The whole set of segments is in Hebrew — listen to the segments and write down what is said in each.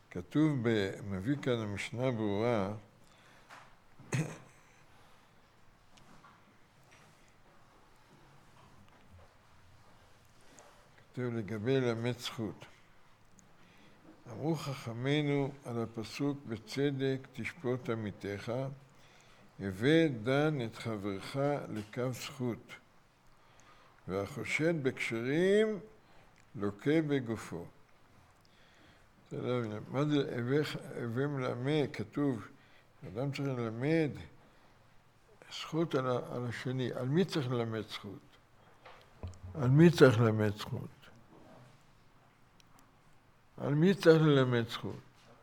כתוב, מביא כאן המשנה ברורה, כתוב לגבי למד זכות. אמרו חכמינו על הפסוק בצדק תשפוט עמיתך, הווה דן את חברך לקו זכות, והחושד בקשרים לוקה בגופו. מה זה הווה מלמד? כתוב, אדם צריך ללמד זכות על השני. על מי צריך ללמד זכות? על מי צריך ללמד זכות? על מי צריך ללמד זכות?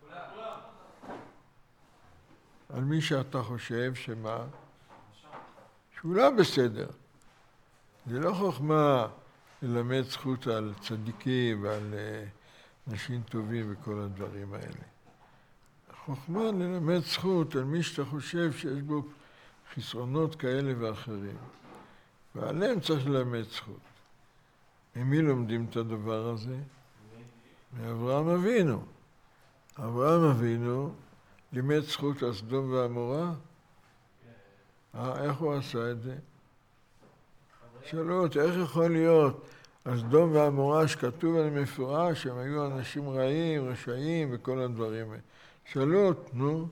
על מי שאתה חושב שמה? שהוא לא בסדר. זה לא חוכמה ללמד זכות על צדיקים ועל אנשים טובים וכל הדברים האלה. חוכמה ללמד זכות על מי שאתה חושב שיש בו חסרונות כאלה ואחרים. ועליהם צריך ללמד זכות. ממי לומדים את הדבר הזה? מאברהם אבינו. אברהם אבינו לימד זכות על סדום ועמורה. איך הוא עשה את זה? שאלו אותי, איך יכול להיות על סדום ועמורה שכתוב על מפורש שהם היו אנשים רעים, רשעים וכל הדברים האלה. שאלו אותי, נו,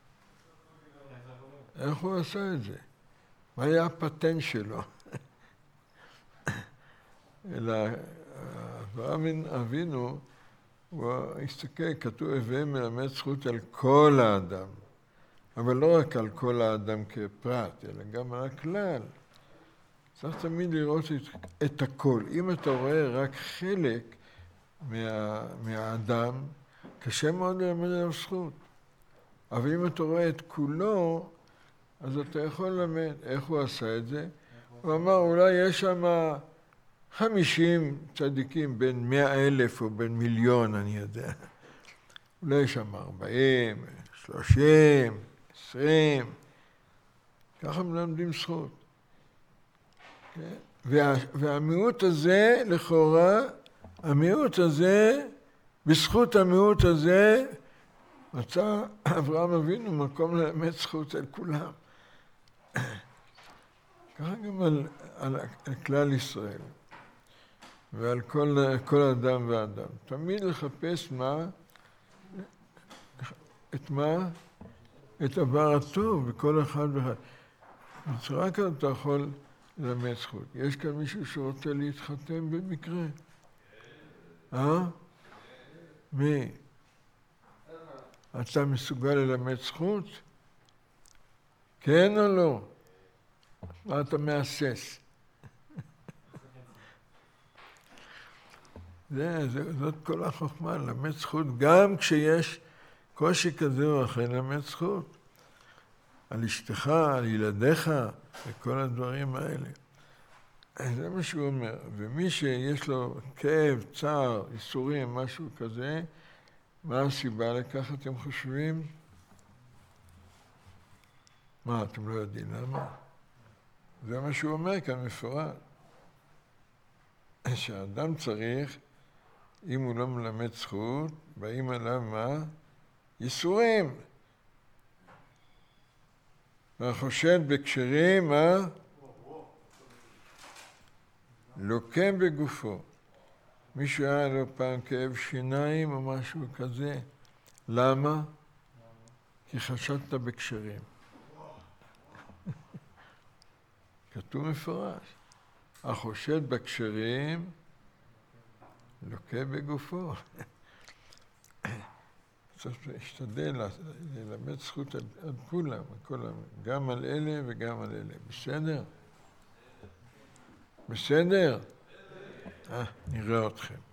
איך הוא עשה את זה? מה היה הפטנט שלו? אלא אברהם אבינו, הוא הסתכל, כתוב הווה מלמד זכות על כל האדם. אבל לא רק על כל האדם כפרט, אלא גם על הכלל. צריך תמיד לראות את הכל. אם אתה רואה רק חלק מהאדם, קשה מאוד ללמד עליו זכות. אבל אם אתה רואה את כולו, אז אתה יכול ללמד. איך הוא עשה את זה? הוא אמר, אולי יש שם 50 צדיקים, בין 100,000 או בין מיליון, אני יודע. אולי יש שם 40, 30, 20. ככה מלמדים זכות. והמיעוט הזה, לכאורה, המיעוט הזה, בזכות המיעוט הזה, מצא אברהם אבינו מקום ללמד זכות על כולם. ככה גם על כלל ישראל, ועל כל אדם ואדם. תמיד לחפש את הדבר הטוב בכל אחד ואחד. בצורה כזאת אתה יכול ללמד זכות. יש כאן מישהו שרוצה להתחתן במקרה? מי? אתה מסוגל ללמד זכות? כן או לא? מה אתה מאסס? זאת כל החוכמה, ללמד זכות, גם כשיש קושי כזה או אחר, ללמד זכות. על אשתך, על ילדיך, וכל הדברים האלה. זה מה שהוא אומר. ומי שיש לו כאב, צער, איסורים, משהו כזה, מה הסיבה לכך אתם חושבים? מה, אתם לא יודעים למה? זה מה שהוא אומר כאן מפורט. שהאדם צריך, אם הוא לא מלמד זכות, באים עליו מה? ייסורים. והחושד בקשרים, מה? לוקה בגופו. מישהו היה לו פעם כאב שיניים או משהו כזה. למה? כי חשדת בקשרים. כתוב מפורש. החושד בקשרים לוקה בגופו. צריך להשתדל ללמד זכות על כולם, גם על אלה וגם על אלה. בסדר? בסדר? נראה אתכם.